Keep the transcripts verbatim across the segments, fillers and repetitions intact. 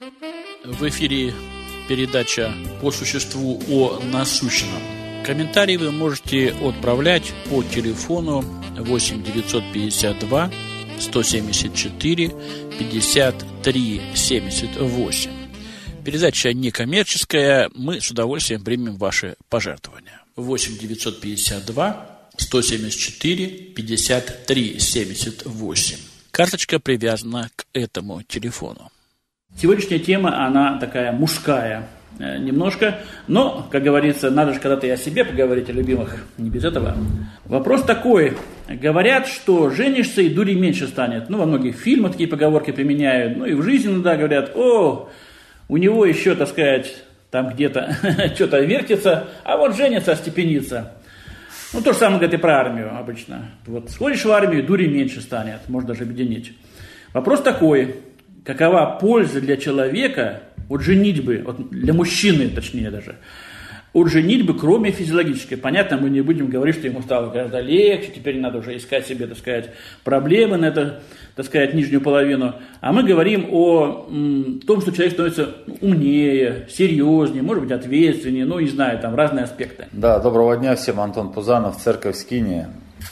В эфире передача по существу о насущном. Комментарии вы можете отправлять по телефону восемь девятьсот пятьдесят два сто семьдесят четыре пятьдесят три семьдесят восемь. Передача некоммерческая, мы с удовольствием примем ваши пожертвования. восемь девятьсот пятьдесят два сто семьдесят четыре пятьдесят три семьдесят восемь. Карточка привязана к этому телефону. Сегодняшняя тема, она такая мужская немножко, но, как говорится, надо же когда-то и о себе поговорить, о любимых, не без этого. Вопрос такой. Говорят, что женишься и дури меньше станет. Ну, во многих фильмах такие поговорки применяют. Ну, и в жизни иногда говорят: о, у него еще, так сказать, там где-то что-то вертится, а вот женится, остепенится. Ну, то же самое говорят и про армию обычно. Вот сходишь в армию, дури меньше станет, можно даже объединить. Вопрос такой. Какова польза для человека от женитьбы, от, для мужчины точнее даже, от женитьбы, кроме физиологической? Понятно, мы не будем говорить, что ему стало гораздо легче, теперь не надо уже искать себе, так сказать, проблемы на это, так сказать, нижнюю половину. А мы говорим о м, том, что человек становится умнее, серьезнее, может быть, ответственнее, ну, не знаю, там разные аспекты. Да, доброго дня всем, Антон Пузанов, Церковь Скиния.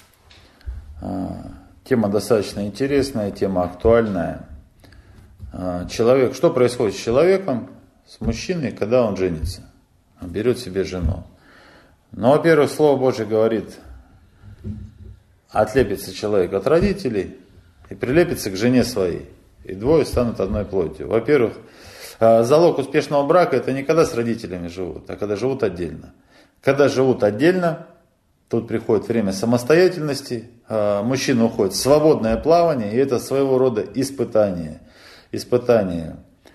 Тема достаточно интересная, тема актуальная. Человек, что происходит с человеком, с мужчиной, когда он женится, он берет себе жену? Ну, во-первых, Слово Божье говорит: отлепится человек от родителей и прилепится к жене своей, и двое станут одной плотью. Во-первых, залог успешного брака — это не когда с родителями живут, а когда живут отдельно. Когда живут отдельно, тут приходит время самостоятельности, мужчина уходит в свободное плавание, и это своего рода испытание. Испытание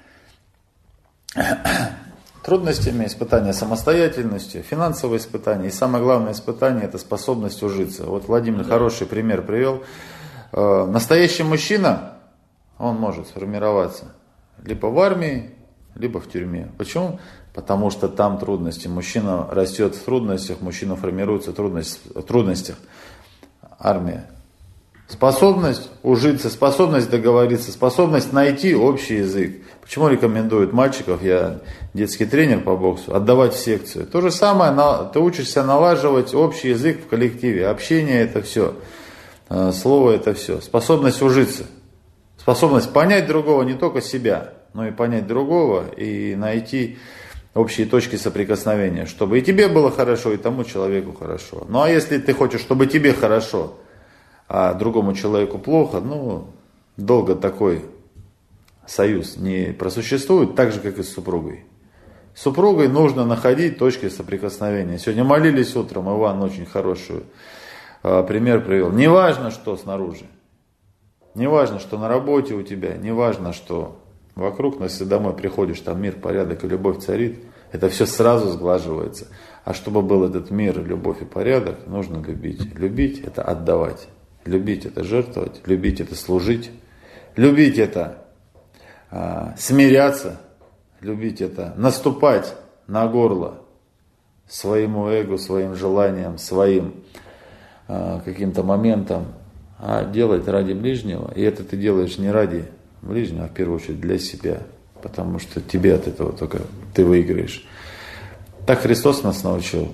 трудностями, испытание самостоятельностью, финансовые испытания. И самое главное испытание — это способность ужиться. Вот Владимир хороший пример привел. Настоящий мужчина, он может сформироваться либо в армии, либо в тюрьме. Почему? Потому что там трудности. Мужчина растет в трудностях, мужчина формируется в трудностях. Армия. Способность ужиться, способность договориться, способность найти общий язык. Почему рекомендуют мальчиков, я детский тренер по боксу, отдавать в секцию? То же самое, ты учишься налаживать общий язык в коллективе. Общение — это все, слово — это все. Способность ужиться, способность понять другого, не только себя, но и понять другого и найти общие точки соприкосновения, чтобы и тебе было хорошо, и тому человеку хорошо. Ну а если ты хочешь, чтобы тебе хорошо, а другому человеку плохо, ну, долго такой союз не просуществует, так же, как и с супругой. С супругой нужно находить точки соприкосновения. Сегодня молились утром, Иван очень хороший пример привел. Не важно, что снаружи, не важно, что на работе у тебя, не важно, что вокруг, но если домой приходишь, там мир, порядок и любовь царит, это все сразу сглаживается. А чтобы был этот мир, любовь и порядок, нужно любить. Любить — это отдавать. Любить — это жертвовать, любить — это служить, любить — это а, смиряться, любить — это наступать на горло своему эго, своим желаниям, своим а, каким-то моментам, а делать ради ближнего. И это ты делаешь не ради ближнего, а в первую очередь для себя, потому что тебе от этого только ты выиграешь. Так Христос нас научил.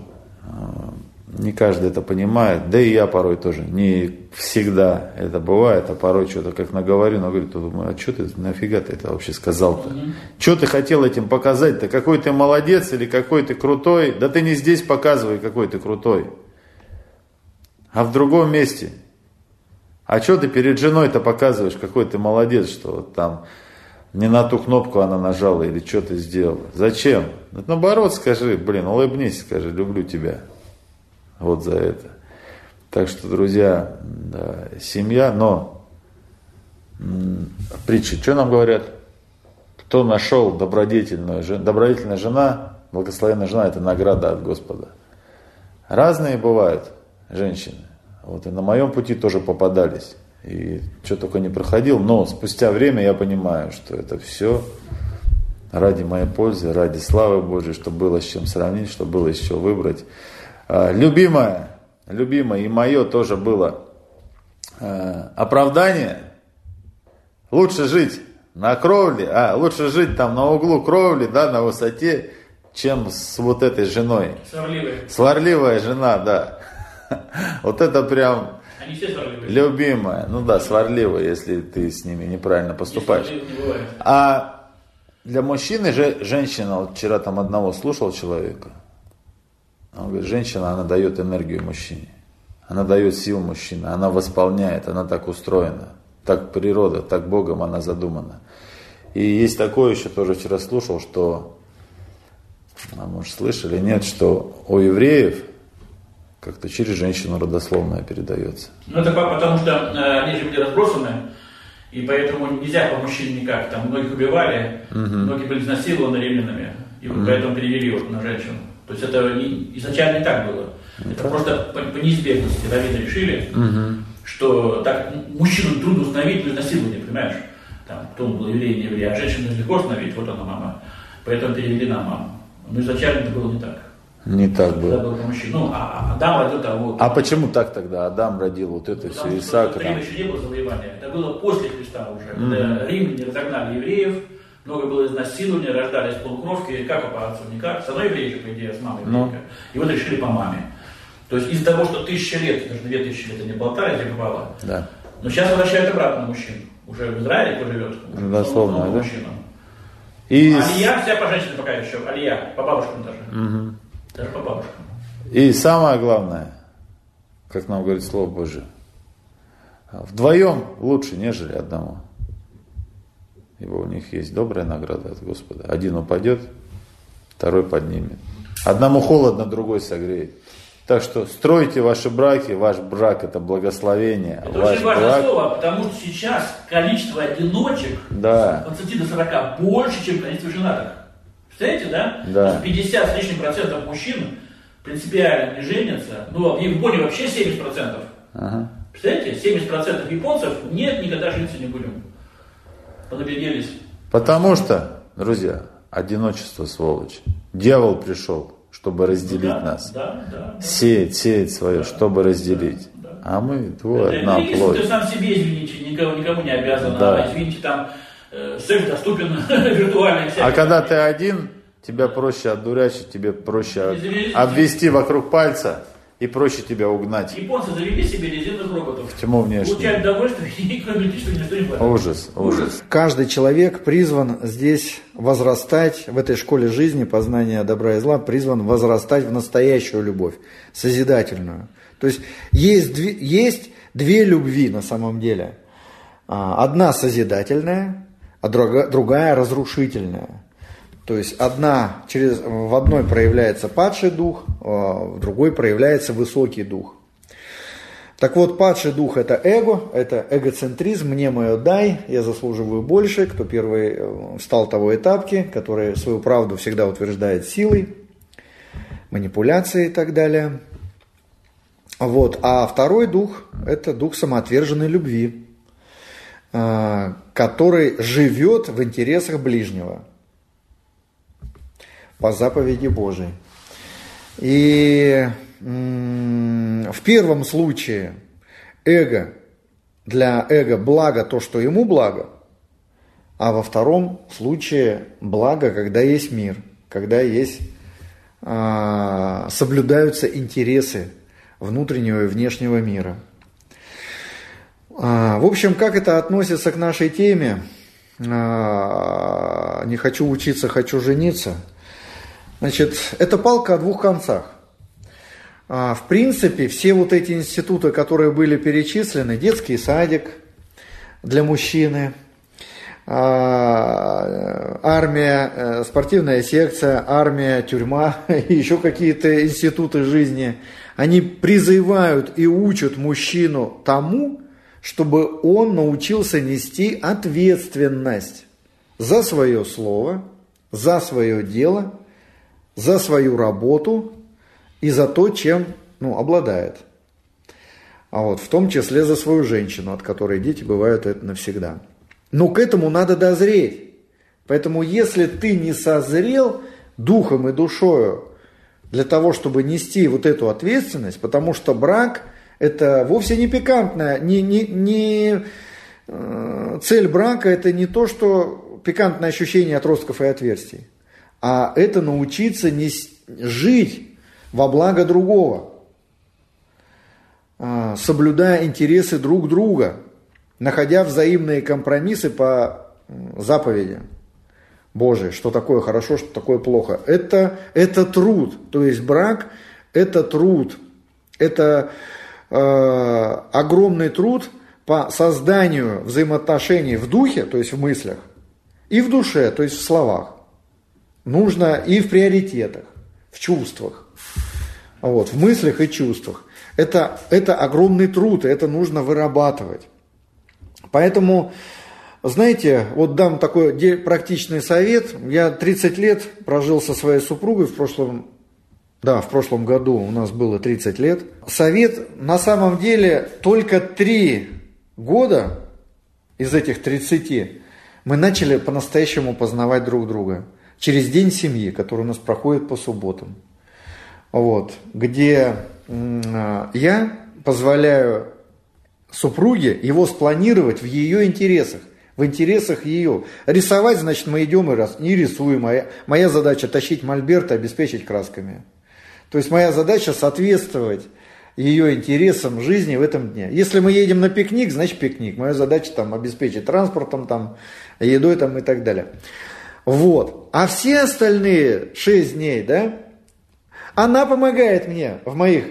Не каждый это понимает, да и я порой тоже не всегда это бывает, а порой что-то как наговорю, но говорю, то думаю, а что ты, нафига ты это вообще сказал-то? Mm-hmm. Что ты хотел этим показать-то? Какой ты молодец или какой ты крутой? Да ты не здесь показывай, какой ты крутой, а в другом месте. А что ты перед женой-то показываешь, какой ты молодец, что вот там не на ту кнопку она нажала или что ты сделал? Зачем? Наоборот скажи, блин, улыбнись, скажи, люблю тебя. Вот за это. Так что, друзья, да, семья, но м, притчи, что нам говорят? Кто нашел добродетельную жену? Добродетельная жена, благословенная жена — это награда от Господа. Разные бывают женщины. Вот и на моем пути тоже попадались. И что только не проходил, но спустя время я понимаю, что это все ради моей пользы, ради славы Божьей, чтобы было с чем сравнить, чтобы было еще выбрать. Любимое, любимое и мое тоже было оправдание. Лучше жить на кровле, а лучше жить там на углу кровли, да, на высоте, чем с вот этой женой. Сварливая. Сварливая жена, да. Вот это прям Они все сварливые. любимая. Ну да, сварливая, если ты с ними неправильно поступаешь. Не бывает. А для мужчины же женщина, вот вчера там одного слушал человека, он говорит, женщина, она дает энергию мужчине, она дает силу мужчине, она восполняет, она так устроена, так природа, так Богом она задумана. И есть такое еще, тоже вчера слушал, что, а может слышали, нет, что у евреев как-то через женщину родословная передается. Ну это потому что э, они же были разбросаны, и поэтому нельзя по мужчине никак. Там многих убивали, угу. многие были изнасилованы римлянами, и угу. поэтому перевели вот на женщину. То есть это не, изначально не так было. Это, это просто по, по неизбежности раввины решили, угу. что так мужчину трудно установить на изнасилование, понимаешь? Там, кто он был, еврей, не еврей, а женщину легко установить, вот она мама. Поэтому перевели на маму. Но изначально это было не так. Не так было. Был ну, а Адам родил того. А почему так тогда? Адам родил вот это ну, все, Исаак. Потому что еще не было завоевания. Это было после Христа уже. Mm-hmm. Когда римляне разогнали евреев, много было изнасилований, рождались полукровки, как по отцу, никак. С одной еврейкой, по идее, с мамой еврейка. No. И вот решили по маме. То есть из-за того, что тысяча лет, даже две тысячи лет, они болтали, где бывало. Да. Но сейчас возвращают обратно мужчин. Уже в Израиле кто живет? Дословно, да? Мужчинам. И... Алия вся по женщинам пока еще. Алия, по бабушкам даже. Угу. Даже по бабушкам. И самое главное, как нам говорит Слово Божие, вдвоем лучше, нежели одному. Ибо у них есть добрая награда от Господа. Один упадет, второй поднимет. Одному холодно, другой согреет. Так что стройте ваши браки, ваш брак это благословение. Это ваш очень важное брак... слово, потому что сейчас количество одиночек да. от двадцати до сорока больше, чем количество женатых. Представляете, да? Да. пятьдесят с лишним процентов мужчин принципиально не женятся. Ну, в Японии вообще семьдесят процентов. Ага. Представляете, семьдесят процентов японцев нет, никогда жениться не будем. Понагляделись. Потому что, друзья, одиночество сволочь. Дьявол пришел, чтобы разделить да, нас. Да, да, да. Сеять, сеять свое, да, чтобы разделить. Да, да. А мы двое, одна это, плоть. Ты сам себе, извините, никому, никому не обязан. Да. А, извините, там э, секс доступен виртуально. А когда ты один, тебя проще отдурячить, тебе проще обвести вокруг пальца и проще тебя угнать. Японцы завели себе резиновых роботов. В тьму внешне. Получают удовольствие, и кроме электричества ничто не хватает. Ужас, ужас. Каждый человек призван здесь возрастать, в этой школе жизни, познания добра и зла, призван возрастать в настоящую любовь, созидательную. То есть есть две, есть две любви на самом деле. Одна созидательная, а другая, другая разрушительная. То есть одна, через, в одной проявляется падший дух, в другой проявляется высокий дух. Так вот, падший дух – это эго, это эгоцентризм, мне мое дай, я заслуживаю больше, кто первый встал того этапки, который свою правду всегда утверждает силой, манипуляцией и так далее. Вот. А второй дух – это дух самоотверженной любви, который живет в интересах ближнего по заповеди Божией. И в первом случае эго, для эго благо то, что ему благо, а во втором случае благо, когда есть мир, когда есть, а, соблюдаются интересы внутреннего и внешнего мира. А, в общем, как это относится к нашей теме? А, не хочу учиться, хочу жениться. Значит, это палка о двух концах. В принципе, все вот эти институты, которые были перечислены, детский садик для мужчины, армия, спортивная секция, армия, тюрьма и еще какие-то институты жизни, они призывают и учат мужчину тому, чтобы он научился нести ответственность за свое слово, за свое дело, за свою работу и за то, чем ну, обладает. А вот в том числе за свою женщину, от которой дети бывают это навсегда. Но к этому надо дозреть. Поэтому если ты не созрел духом и душою для того, чтобы нести вот эту ответственность, потому что брак это вовсе не пикантная, не, не, не цель брака – это не то, что пикантное ощущение отростков и отверстий, а это научиться не жить во благо другого, соблюдая интересы друг друга, находя взаимные компромиссы по заповедям Божией, что такое хорошо, что такое плохо. Это, это труд, то есть брак – это труд, это э, огромный труд по созданию взаимоотношений в духе, то есть в мыслях, и в душе, то есть в словах. Нужно и в приоритетах, в чувствах, вот, в мыслях и чувствах. Это, это огромный труд, и это нужно вырабатывать. Поэтому, знаете, вот дам такой практичный совет. Я тридцать лет прожил со своей супругой в прошлом, да, в прошлом году у нас было тридцать лет. Совет, на самом деле, только три года из этих тридцати мы начали по-настоящему познавать друг друга. Через день семьи, который у нас проходит по субботам. Вот, где я позволяю супруге его спланировать в ее интересах, в интересах ее. Рисовать, значит, мы идем и рисуем. Моя, моя задача тащить мольберт и обеспечить красками. То есть моя задача соответствовать ее интересам жизни в этом дне. Если мы едем на пикник, значит пикник. Моя задача там обеспечить транспортом, там, едой там, и так далее. Вот. А все остальные шесть дней, да, она помогает мне в моих,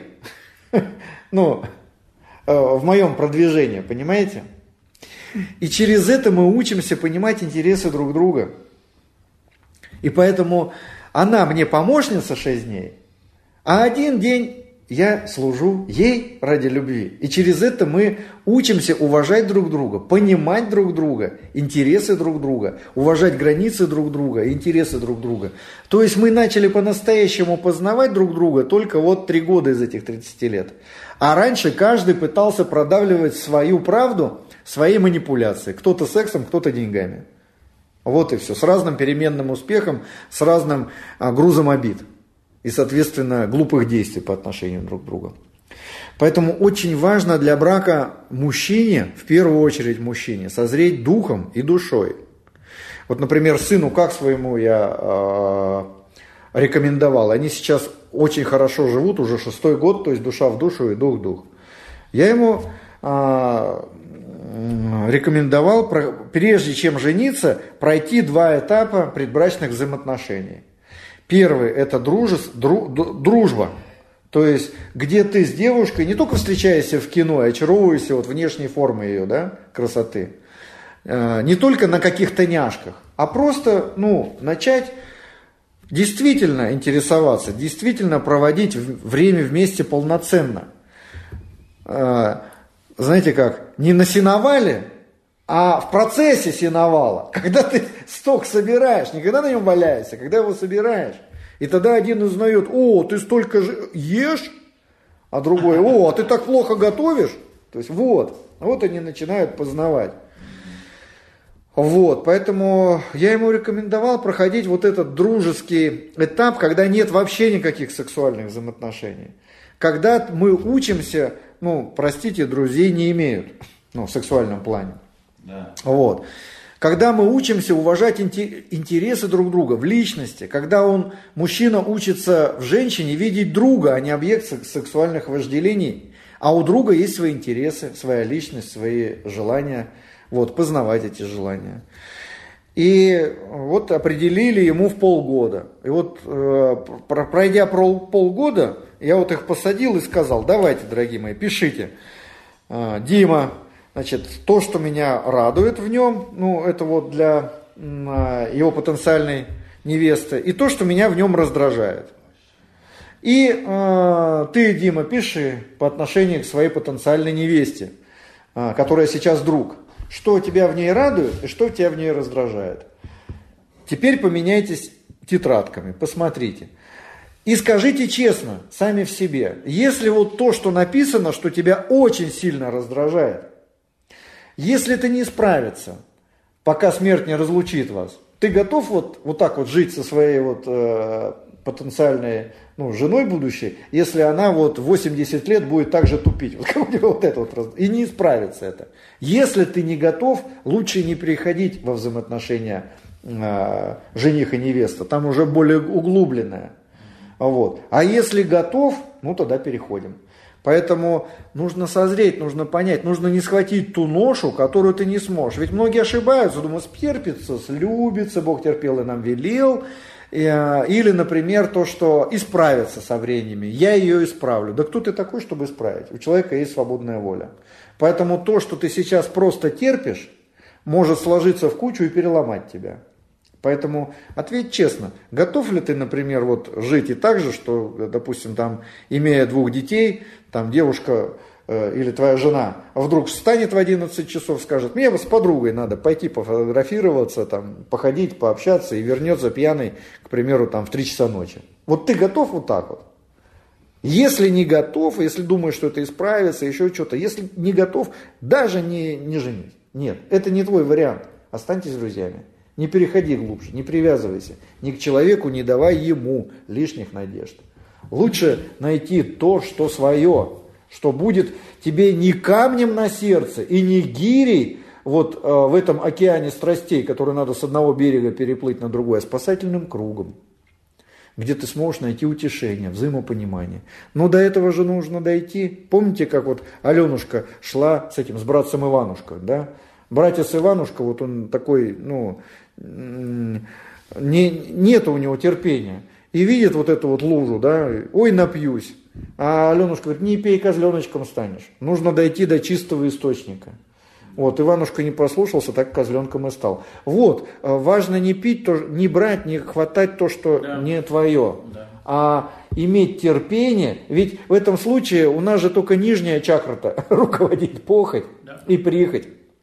ну, в моем продвижении, понимаете? И через это мы учимся понимать интересы друг друга. И поэтому она мне помощница шесть дней, а один день я служу ей ради любви. И через это мы учимся уважать друг друга, понимать друг друга, интересы друг друга, уважать границы друг друга, интересы друг друга. То есть мы начали по-настоящему познавать друг друга только вот три года из этих тридцати лет. А раньше каждый пытался продавливать свою правду, свои манипуляции. Кто-то сексом, кто-то деньгами. Вот и все. С разным переменным успехом, с разным а, грузом обид. И, соответственно, глупых действий по отношению друг к другу. Поэтому очень важно для брака мужчине, в первую очередь мужчине, созреть духом и душой. Вот, например, сыну как своему я э, рекомендовал. Они сейчас очень хорошо живут, уже шестой год, то есть душа в душу и дух в дух. Я ему э, рекомендовал, прежде чем жениться, пройти два этапа предбрачных взаимоотношений. Первый – это дружес, дру, дружба, то есть где ты с девушкой не только встречаешься в кино, а очаровываешься вот внешней формой ее, да, красоты, не только на каких-то няшках, а просто, ну, начать действительно интересоваться, действительно проводить время вместе полноценно. Знаете как, не на сеновале, а в процессе сеновала, когда ты сток собираешь, не когда на нем валяешься, когда его собираешь. И тогда один узнает: о, ты столько же ешь, а другой: о, а ты так плохо готовишь. То есть вот, вот они начинают познавать. Вот, поэтому я ему рекомендовал проходить вот этот дружеский этап, когда нет вообще никаких сексуальных взаимоотношений. Когда мы учимся, ну, простите, друзей не имеют, ну, в сексуальном плане. Да. Вот. Когда мы учимся уважать интересы друг друга в личности, когда он, мужчина учится в женщине видеть друга, а не объект сексуальных вожделений, а у друга есть свои интересы, своя личность, свои желания, вот, познавать эти желания. И вот определили ему в полгода. И вот пройдя полгода, я вот их посадил и сказал: давайте, дорогие мои, пишите. Дима, значит, то, что меня радует в нем, ну, это вот для его потенциальной невесты, и то, что меня в нем раздражает. И э, ты, Дима, пиши по отношению к своей потенциальной невесте, э, которая сейчас друг, что тебя в ней радует и что тебя в ней раздражает. Теперь поменяйтесь тетрадками, посмотрите. И скажите честно, сами в себе, если вот то, что написано, что тебя очень сильно раздражает, если это не исправится, пока смерть не разлучит вас, ты готов вот, вот так вот жить со своей вот, э, потенциальной, ну, женой будущей, если она вот в восемьдесят лет будет так же тупить. Вот, как у него вот это вот, и не исправится это. Если ты не готов, лучше не переходить во взаимоотношения э, жених и невеста. Там уже более углубленное. Вот. А если готов, ну тогда переходим. Поэтому нужно созреть, нужно понять, нужно не схватить ту ношу, которую ты не сможешь. Ведь многие ошибаются, думают, стерпится, слюбится, Бог терпел и нам велел. Или, например, то, что исправится со временем, я ее исправлю. Да кто ты такой, чтобы исправить? У человека есть свободная воля. Поэтому то, что ты сейчас просто терпишь, может сложиться в кучу и переломать тебя. Поэтому ответь честно, готов ли ты, например, вот жить и так же, что, допустим, там, имея двух детей, там девушка э, или твоя жена вдруг встанет в одиннадцать часов, скажет, мне с подругой надо пойти пофотографироваться, там, походить, пообщаться, и вернется пьяный, к примеру, там, в три часа ночи. Вот ты готов вот так вот? Если не готов, если думаешь, что это исправится, еще что-то, если не готов, даже не, не женись. Нет, это не твой вариант. Останьтесь друзьями. Не переходи глубже, не привязывайся ни к человеку, не давай ему лишних надежд. Лучше найти то, что свое, что будет тебе не камнем на сердце и не гирей вот, э, в этом океане страстей, который надо с одного берега переплыть на другой, а спасательным кругом, где ты сможешь найти утешение, взаимопонимание. Но до этого же нужно дойти. Помните, как вот Аленушка шла с этим, с братцем Иванушкой, да? Братец Иванушка, вот он такой, ну, не, нет у него терпения. И видит вот эту вот лужу, да, ой, напьюсь. А Аленушка говорит, не пей, козленочком станешь. Нужно дойти до чистого источника. Вот, Иванушка не послушался, так козленком и стал. Вот, важно не пить, то, не брать, не хватать то, что да. не твое. Да. А иметь терпение, ведь в этом случае у нас же только нижняя чакра-то руководит похоть да. и прихоть.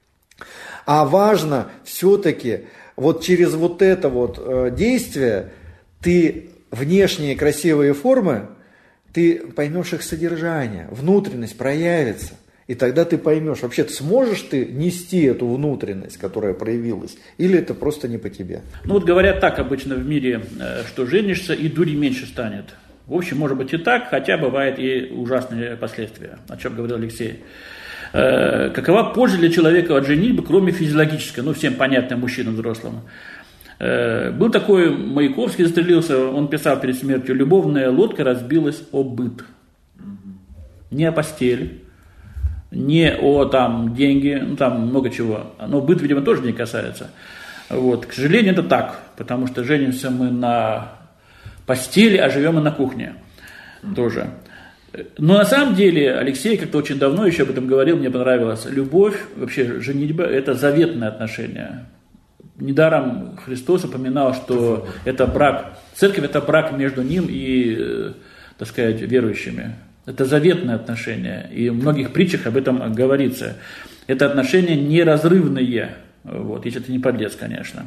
А важно все-таки вот через вот это вот э, действие ты внешние красивые формы, ты поймешь их содержание, внутренность проявится. И тогда ты поймешь, вообще сможешь ты нести эту внутренность, которая проявилась, или это просто не по тебе. Ну вот говорят так обычно в мире, что женишься и дури меньше станет. В общем, может быть и так, хотя бывают и ужасные последствия, о чем говорил Алексей. Какова польза для человека от женитьбы, кроме физиологической, ну всем понятно, мужчинам взрослым. Был такой Маяковский, застрелился, он писал перед смертью, любовная лодка разбилась о быт. Не о постель, не о там деньги, ну там много чего, но быт, видимо, тоже не касается. Вот. К сожалению, это так, потому что женимся мы на постели, а живем мы на кухне тоже. Но на самом деле, Алексей как-то очень давно еще об этом говорил, мне понравилось. Любовь, вообще женитьба – это заветное отношение. Недаром Христос упоминал, что это брак, церковь – это брак между ним и, так сказать, верующими. Это заветное отношение, и в многих притчах об этом говорится. Это отношения неразрывные, вот, если это не подлец, конечно.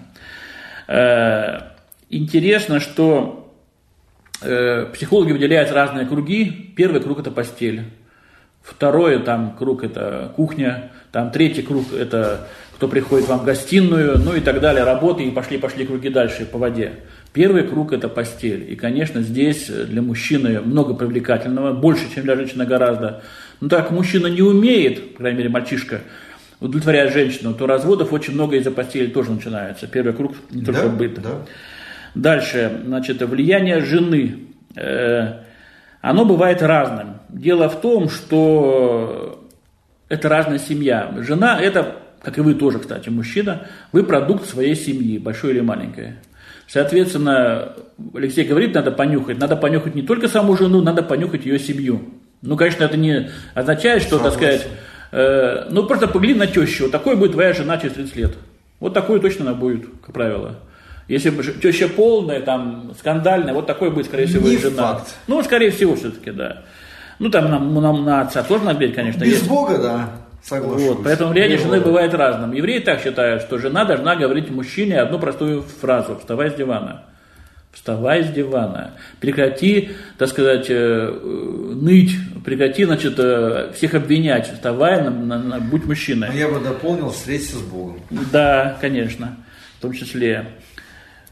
Интересно, что психологи выделяют разные круги. Первый круг – это постель. Второй там, круг – это кухня. Там третий круг – это кто приходит вам в гостиную, ну и так далее, работы, и пошли-пошли круги дальше по воде. Первый круг – это постель. И, конечно, здесь для мужчины много привлекательного, больше, чем для женщины гораздо. Но так как мужчина не умеет, по крайней мере, мальчишка, удовлетворять женщину, то разводов очень много из-за постели тоже начинается. Первый круг – не только да, быт. Да. Дальше, значит, влияние жены, э, оно бывает разным. Дело в том, что это разная семья. Жена – это, как и вы тоже, кстати, мужчина, вы продукт своей семьи, большой или маленькой. Соответственно, Алексей говорит, надо понюхать. Надо понюхать не только саму жену, надо понюхать ее семью. Ну, конечно, это не означает, что, так сказать, э, ну, просто погляди на тещу. Вот такой будет твоя жена через тридцать лет. Вот такой точно она будет, как правило. Если теща полная, там, скандальная, вот такой будет, скорее всего, не жена. Факт. Ну, скорее всего, все-таки, да. Ну, там нам, нам на отца сложно ответить, конечно. Без есть. Бога, да, соглашусь. Вот, поэтому влияние жены бывает разным. Евреи так считают, что жена должна говорить мужчине одну простую фразу: «Вставай с дивана». Вставай с дивана. Прекрати, так сказать, ныть, прекрати, значит, всех обвинять. Вставай, на, на, на, будь мужчиной. Но я бы дополнил: встреться с Богом. Да, конечно, в том числе.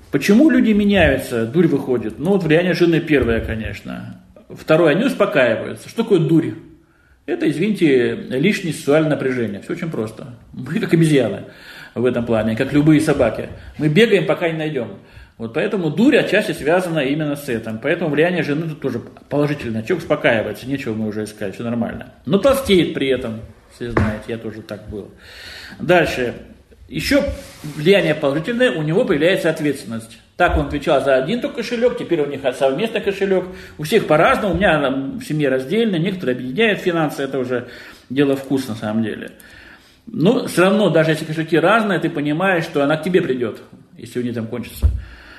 Почему люди меняются? Дурь выходит. Ну, вот влияние жены первое, конечно. Второе, они успокаиваются. Что такое дурь? Это, извините, лишнее сексуальное напряжение. Все очень просто. Мы как обезьяны в этом плане, как любые собаки. Мы бегаем, пока не найдем. Вот поэтому дурь отчасти связана именно с этим. Поэтому влияние жены тут тоже положительное. Человек успокаивается, нечего мы уже искать, все нормально. Но толстеет при этом, все знаете, я тоже так был. Дальше. Еще влияние положительное, у него появляется ответственность. Так он отвечал за один только кошелек, теперь у них совместный кошелек. У всех по-разному, у меня там, в семье раздельно, некоторые объединяют финансы, это уже дело вкуса на самом деле. Но все равно, даже если кошельки разные, ты понимаешь, что она к тебе придет, если у нее там кончится.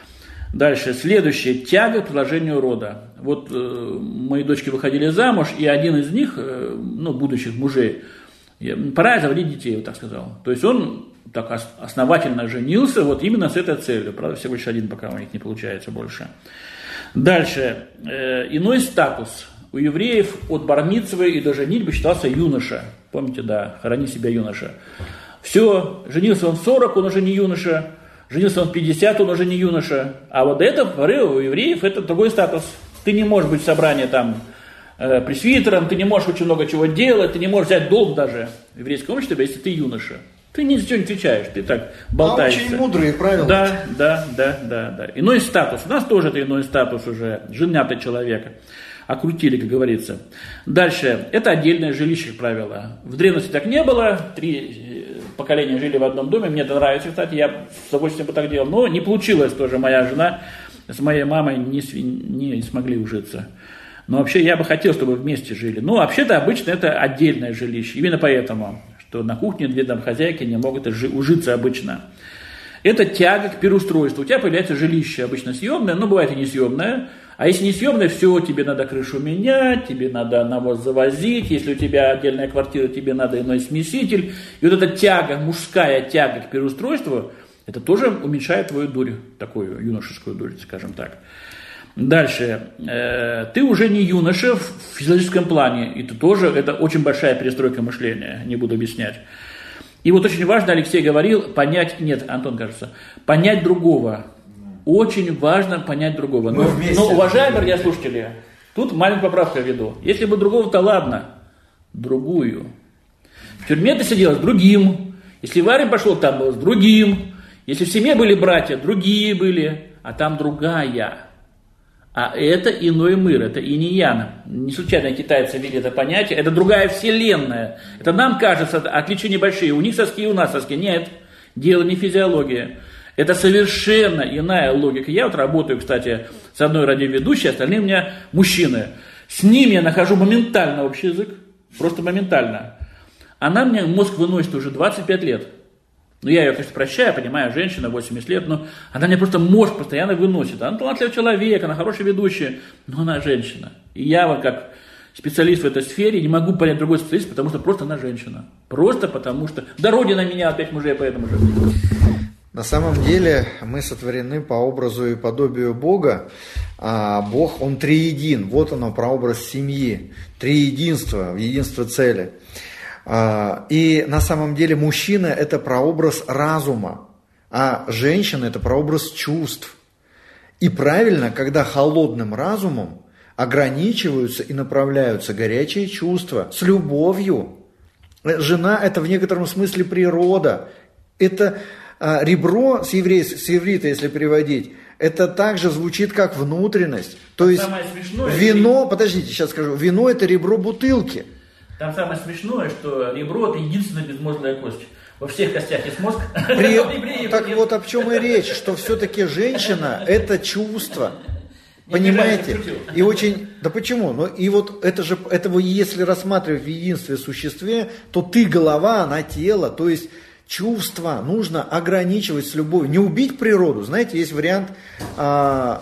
Дальше, следующее, тяга к продолжению рода. Вот э, мои дочки выходили замуж, и один из них, э, ну, будущих мужей, пора заводить детей, вот так сказал. То есть он так основательно женился вот именно с этой целью. Правда, всего лишь один, пока у них не получается больше. Дальше, э, иной статус. У евреев от бар-мицвы и до женитьбы считался юноша. Помните, да, храни себя юноша. Все, женился он в сорок, он уже не юноша. Женился он в пятьдесят, он уже не юноша. А вот это, у евреев, это другой статус. Ты не можешь быть в собрании там э, пресвитером, ты не можешь очень много чего делать, ты не можешь взять долг даже в еврейском обществе, если ты юноша. Ты ни за что не отвечаешь, ты так болтаешься. А очень мудрые правила. Да, да, да, да, да. Иной статус. У нас тоже это иной статус уже. Женатый человек. Окрутили, как говорится. Дальше. Это отдельное жилище, как правило. В древности так не было. Три поколения жили в одном доме. Мне это нравится, кстати. Я с удовольствием бы так делал. Но не получилось тоже. Моя жена с моей мамой не, не смогли ужиться. Но вообще я бы хотел, чтобы вместе жили. Но вообще-то обычно это отдельное жилище. Именно поэтому, что на кухне две домохозяйки не могут ужиться обычно. Это тяга к переустройству. У тебя появляется жилище, обычно съемное, но бывает и несъемное. А если несъемное, все, тебе надо крышу менять, тебе надо навоз завозить. Если у тебя отдельная квартира, тебе надо иной смеситель. И вот эта тяга, мужская тяга к переустройству, это тоже уменьшает твою дурь, такую юношескую дурь, скажем так. Дальше. Э, ты уже не юноша в физическом плане. И ты тоже, это очень большая перестройка мышления, не буду объяснять. И вот очень важно, Алексей говорил, понять, нет, Антон, кажется, понять другого. Очень важно понять другого. Но, но уважаемые радиослушатели, тут маленькую поправку я веду. Если бы другого-то ладно, другую. В тюрьме ты сидел с другим. Если в армию пошел, там был с другим. Если в семье были братья, другие были. А там другая. А это иной мир, это иньян. Не случайно китайцы видят это понятие. Это другая вселенная. Это нам кажется, отличия небольшие. У них соски, у нас соски. Нет, дело не физиология. Это совершенно иная логика. Я вот работаю, кстати, с одной радиоведущей, остальные у меня мужчины. С ними я нахожу моментально общий язык. Просто моментально. Она мне мозг выносит уже двадцать пять лет. Ну, я ее, конечно, прощаю, понимаю, женщина, восемьдесят лет, но она мне просто мозг постоянно выносит. Она талантливый человек, она хорошая ведущая, но она женщина. И я вот как специалист в этой сфере не могу понять другой специалист, потому что просто она женщина. Просто потому что... Да Родина меня опять мужей, поэтому же... На самом деле мы сотворены по образу и подобию Бога, а Бог, Он триедин. Вот оно, прообраз семьи, триединство, единство цели. И на самом деле мужчина – это прообраз разума, а женщина – это прообраз чувств. И правильно, когда холодным разумом ограничиваются и направляются горячие чувства с любовью. Жена – это в некотором смысле природа. Это ребро с, еврей, с иврита, если переводить, это также звучит как внутренность. То есть вино, подождите, сейчас скажу, вино – это ребро бутылки. Там самое смешное, что ребро – это единственная безмозглая кость. Во всех костях есть мозг. При... Так вот о чем и речь, что все-таки женщина – это чувство. Понимаете? И очень... Да почему? Ну и вот это же, этого если рассматривать в единстве существе, то ты голова, она тело. То есть чувства нужно ограничивать с любовью. Не убить природу. Знаете, есть вариант а,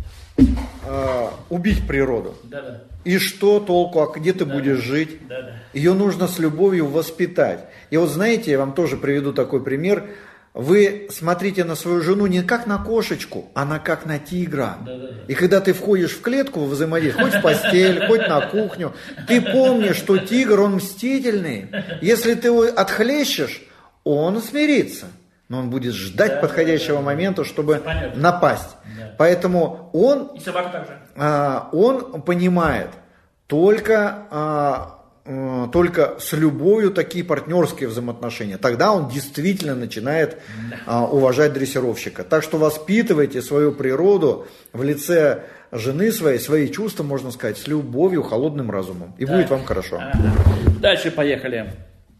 а, убить природу. Да-да. И что толку, а где ты да, будешь жить? Да, да. Ее нужно с любовью воспитать. И вот знаете, я вам тоже приведу такой пример. Вы смотрите на свою жену не как на кошечку, а на как на тигра. Да, да, да. И когда ты входишь в клетку, в взаимодействие, хоть в постель, хоть на кухню, ты помнишь, что тигр, он мстительный. Если ты его отхлещешь, он смирится. но он будет ждать да, подходящего да, да, момента, чтобы понятно. напасть. Да. Поэтому он, и собака также. А, он понимает только, а, а, только с любовью такие партнерские взаимоотношения. Тогда он действительно начинает да. а, уважать дрессировщика. Так что воспитывайте свою природу в лице жены своей, свои чувства, можно сказать, с любовью, холодным разумом. И да. будет вам хорошо. Ага. Дальше поехали.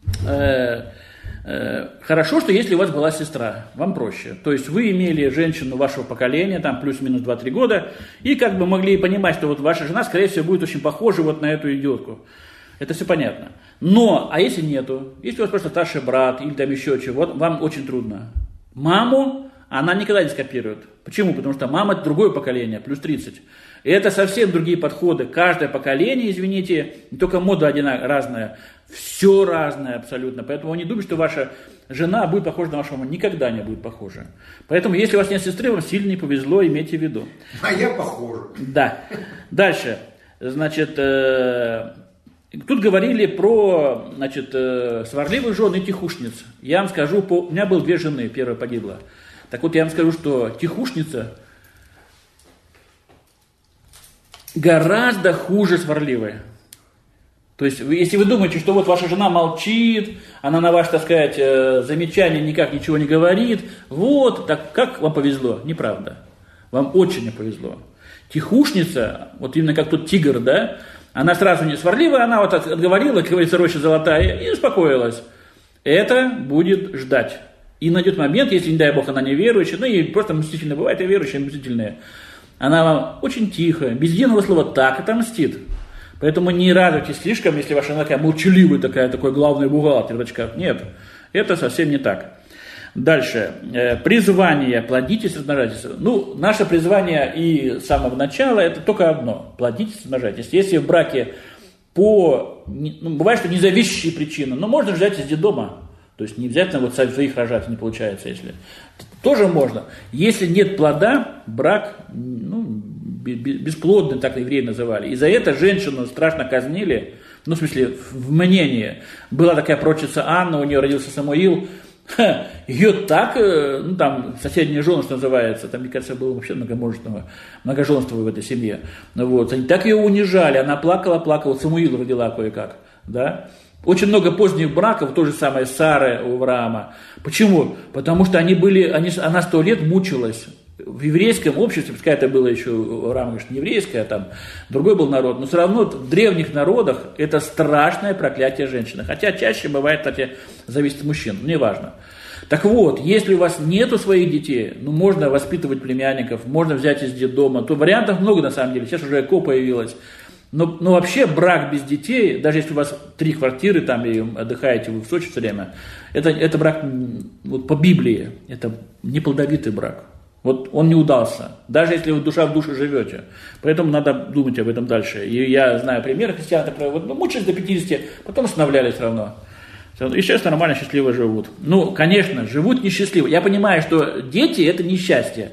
Хорошо, что если у вас была сестра, вам проще. То есть вы имели женщину вашего поколения, там плюс-минус два-три года, и как бы могли понимать, что вот ваша жена, скорее всего, будет очень похожа вот на эту идиотку. Это все понятно. Но, а если нету, если у вас просто старший брат или там еще чего, вот вам очень трудно. Маму она никогда не скопирует. Почему? Потому что мама это другое поколение, плюс тридцать. И это совсем другие подходы. Каждое поколение, извините, не только мода одинаковая, разная, все разное абсолютно. Поэтому не думайте, что ваша жена будет похожа на вашу маму. Никогда не будет похожа. Поэтому, если у вас нет сестры, вам сильно не повезло, имейте в виду. А я похожа. Да. Дальше. Значит, э, тут говорили про, значит, э, сварливых жен и тихушниц. Я вам скажу, по, у меня было две жены, первая погибла. Так вот, я вам скажу, что тихушница гораздо хуже сварливой. То есть, если вы думаете, что вот ваша жена молчит, она на ваше, так сказать, замечание никак ничего не говорит, вот, так как вам повезло? Неправда. Вам очень не повезло. Тихушница, вот именно как тот тигр, да, она сразу не сварливая, она вот отговорила, как говорится, роща золотая, и успокоилась. Это будет ждать. И найдет момент, если, не дай бог, она неверующая, ну и просто мстительная бывает, и верующая, и мстительная. Она вам очень тихо, без единого слова так отомстит. Поэтому не радуйтесь слишком, если ваша жена такая молчаливая, такая, такой главный бухгалтер в очках. Нет, это совсем не так. Дальше. Призвание. Плодитесь, размножайтесь. Ну, наше призвание и с самого начала это только одно. Плодитесь, размножайтесь. Если в браке по... Ну, бывает, что независящие причины, но можно ждать из детдома. То есть не обязательно вот своих рожать не получается, если... Тоже можно. Если нет плода, брак, ну, бесплодный, так евреи называли. И за это женщину страшно казнили, ну, в смысле, в мнении. Была такая пророчица Анна, у нее родился Самуил. Ха, ее так, ну, там, соседняя жена, что называется, там, мне кажется, было вообще многоженство, многоженство в этой семье. Вот. Они так ее унижали, она плакала, плакала, Самуила родила кое-как, да. Очень много поздних браков, то же самое Сары у Авраама. Почему? Потому что они были, они, она сто лет мучилась. В еврейском обществе, пускай это было еще, Авраам говорит, не еврейское, а там другой был народ, но все равно в древних народах это страшное проклятие женщины. Хотя чаще бывает, кстати, зависит от мужчин, но неважно. Так вот, если у вас нету своих детей, ну можно воспитывать племянников, можно взять из детдома, то вариантов много на самом деле, сейчас уже ЭКО появилось. Но, но вообще брак без детей, даже если у вас три квартиры там и отдыхаете вы в Сочи все время, это, это брак вот по Библии, это неплодовитый брак. Вот он не удался, даже если вы душа в душу живете. Поэтому надо думать об этом дальше. И я знаю примеры христиан, которые вот, ну, мучились до пятидесяти, потом остановлялись все равно. И сейчас нормально, счастливо живут. Ну, конечно, живут несчастливо. Я понимаю, что дети – это несчастье.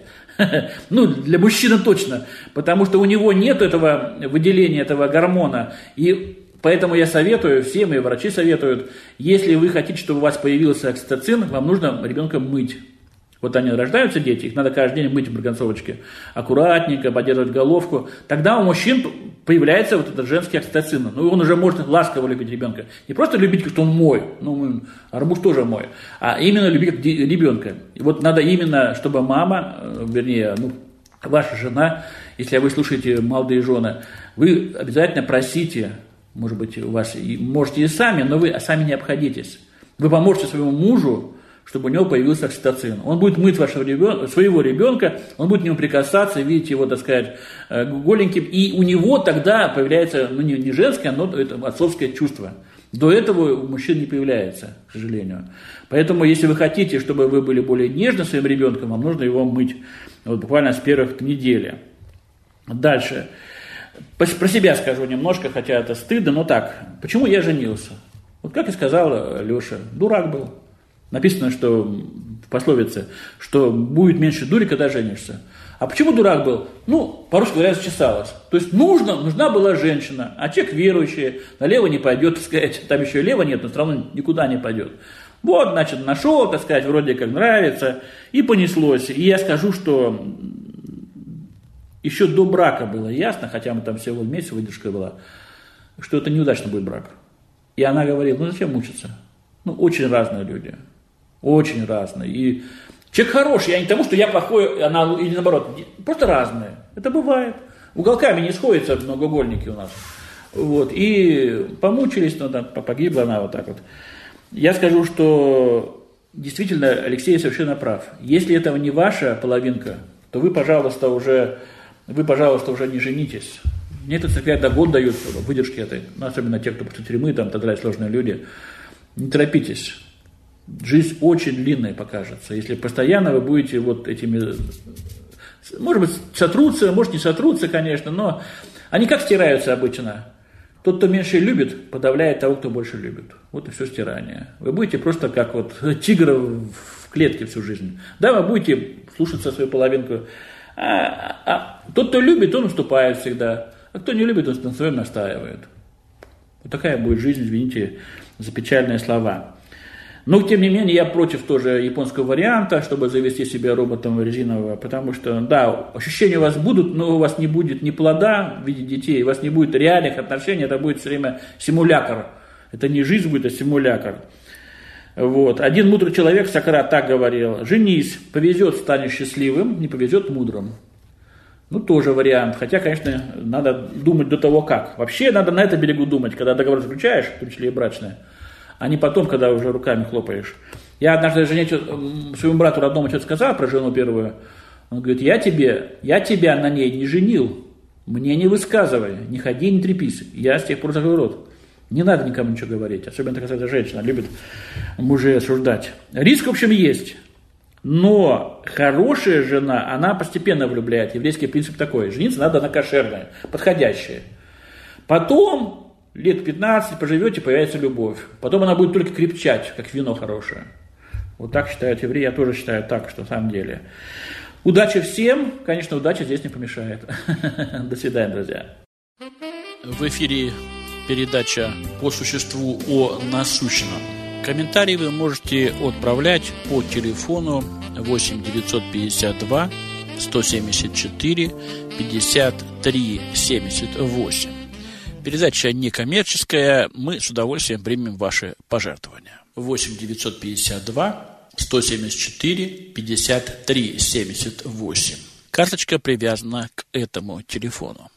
Ну, для мужчины точно. Потому что у него нет этого выделения, этого гормона. И поэтому я советую, всем, и врачи советуют, если вы хотите, чтобы у вас появился окситоцин, вам нужно ребенка мыть. Вот они рождаются, дети, их надо каждый день мыть в марганцовочке. Аккуратненько, поддерживать головку. Тогда у мужчин появляется вот этот женский окситоцин. Ну, он уже может ласково любить ребенка. Не просто любить, что он мой, ну, арбуз тоже мой, а именно любить как ребенка. И вот надо именно, чтобы мама, вернее, ну, ваша жена, если вы слушаете молодые жены, вы обязательно просите, может быть, у вас, можете и сами, но вы сами не обходитесь. Вы поможете своему мужу, чтобы у него появился окситоцин. Он будет мыть вашего ребенка, своего ребенка, он будет к нему прикасаться, видеть его, так сказать, голеньким, и у него тогда появляется, ну, не женское, но это отцовское чувство. До этого у мужчин не появляется, к сожалению. Поэтому, если вы хотите, чтобы вы были более нежны своим ребенком, вам нужно его мыть вот буквально с первых недели. Дальше. Про себя скажу немножко, хотя это стыдно, но так. Почему я женился? Вот как и сказал Леша, дурак был. Написано, что в пословице, что будет меньше дури, когда женишься. А почему дурак был? Ну, по-русски говоря, зачесалось. То есть нужно, нужна была женщина, а человек верующий, налево не пойдет, так сказать, там еще и лево нет, но все равно никуда не пойдет. Вот, значит, нашел, так сказать, вроде как нравится, и понеслось. И я скажу, что еще до брака было ясно, хотя мы там всего месяц выдержка была, что это неудачно будет брак. И она говорила, ну зачем мучиться? Ну, очень разные люди, очень разные. И человек хороший, я не тому, что я плохой, она, или наоборот, просто разные. Это бывает. Уголками не сходятся многоугольники у нас. Вот. И помучились, но там погибла она вот так вот. Я скажу, что действительно Алексей совершенно прав. Если этого не ваша половинка, то вы, пожалуйста, уже, вы, пожалуйста, уже не женитесь. Мне это церкви год дают выдержки этой, ну, особенно те, кто после тюрьмы, там, тогда сложные люди. Не торопитесь. Жизнь очень длинная покажется. Если постоянно вы будете вот этими, может быть, сотрутся, может, не сотрутся, конечно, но они как стираются обычно? Тот, кто меньше любит, подавляет того, кто больше любит. Вот и все стирание. Вы будете просто как вот тигр в клетке всю жизнь. Да, вы будете слушаться свою половинку. А, а тот, кто любит, он уступает всегда. А кто не любит, он на своем настаивает. Вот такая будет жизнь, извините за печальные слова. Но, тем не менее, я против тоже японского варианта, чтобы завести себя роботом резинового, потому что, да, ощущения у вас будут, но у вас не будет ни плода в виде детей, у вас не будет реальных отношений, это будет все время симулятор. Это не жизнь будет, а симулятор. Вот. Один мудрый человек, Сократ, так говорил: женись, повезет, станешь счастливым, не повезет мудрым. Ну, тоже вариант. Хотя, конечно, надо думать до того, как. Вообще, надо на этом берегу думать, когда договор заключаешь, в том числе и брачное, а не потом, когда уже руками хлопаешь. Я однажды жене, своему брату родному что-то сказал про жену первую. Он говорит: я тебе, я тебя на ней не женил, мне не высказывай, не ходи, не трепись. Я с тех пор закрыл рот. Не надо никому ничего говорить, особенно это касается женщин, любит мужей осуждать. Риск, в общем, есть. Но хорошая жена, она постепенно влюбляет. Еврейский принцип такой: жениться надо на кошерное, подходящее. Потом, лет пятнадцать поживете, появится любовь. Потом она будет только крепчать, как вино хорошее. Вот так считают евреи, я тоже считаю так, что на самом деле. Удачи всем, конечно, удача здесь не помешает. До свидания, друзья. В эфире передача по существу о насущном. Комментарии вы можете отправлять по телефону восемь девятьсот пятьдесят два сто семьдесят четыре пятьдесят три семьдесят восемь. Передача некоммерческая, мы с удовольствием примем ваши пожертвования. восемь девятьсот пятьдесят два сто семьдесят четыре пятьдесят три семьдесят восемь. Карточка привязана к этому телефону.